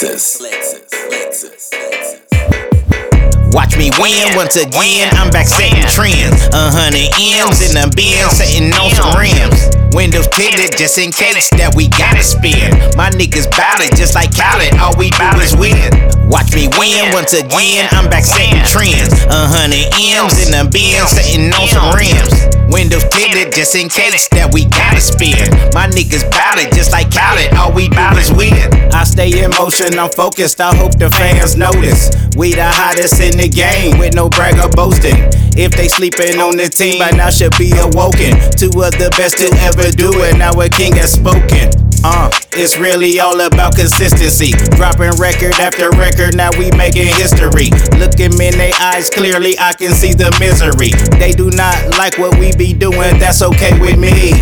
Lexus. Watch me win once again, I'm back setting trends. 100 M's in the bin, setting on some rims. Windows tinted just in case that we gotta spin. My niggas bout it just like Khaled, all we do is win. Watch me win once again, I'm back setting trends. 100 M's in the bin, setting on some rims. Windows tinted just in case that we gotta spin. My niggas bout it just like Khaled, all we do is win. I stay in motion, I'm focused, I hope the fans notice. We the hottest in the game with no brag or boasting. If they sleeping on the team, by now should be awoken. Two of the best to ever do it, now a king has spoken. It's really all about consistency. Dropping record after record, now we making history. Look them in their eyes, clearly I can see the misery. They do not like what we be doing, that's okay with me.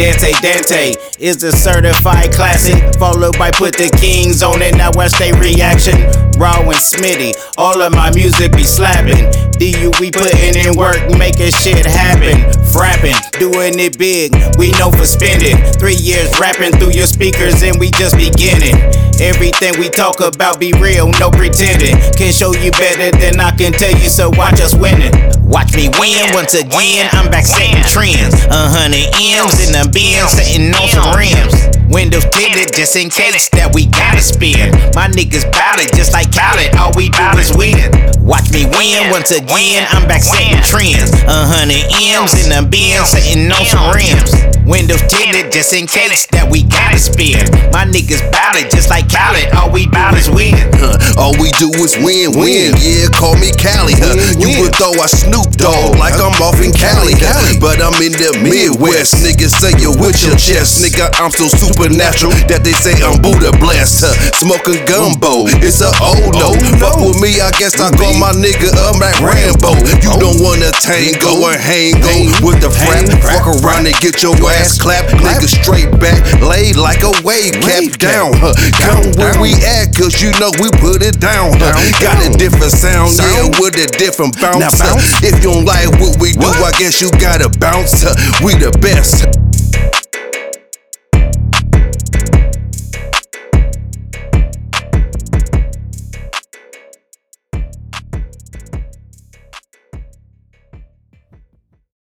Dante is a certified classic, followed by Put the Kings on it, now watch they reaction. Raw and Smitty, all of my music be slapping. we putting in work, making shit happen. Frapping, doing it big, we know for spending. 3 years rapping through your speakers and we just beginning. Everything we talk about be real, no pretending. Can show you better than I can tell you, so watch us winning. Watch me win once again, I'm back setting trends. 100 M's in the bin, setting on some rims. Windows tinted just in case that we gotta spin. My niggas bout it just like Khaled, all we do is win. Watch me win once again, I'm back setting trends. 100 M's in the bin, setting on some rims. Windows tinted just in case that we gotta spin. My niggas bout it just like Khaled, all we do is win. All we do is win. Yeah, call me Cali. You would throw a Snoop Dogg like I'm off in Cali. But I'm in the Midwest. Niggas say you with your chest. Nigga, I'm so supernatural that they say I'm Buddha blessed. Smoking gumbo, it's a old no. Fuck with me, I guess I call my nigga up Mac Rambo. You don't wanna tango and hang with the frap. Fuck around and get your ass clapped. Nigga straight back, laid like a wave cap down. Count where we at, cause you know we put it down. Got a different sound, yeah, with a different bounce. If you don't like what we do, I guess you gotta bounce. We the best.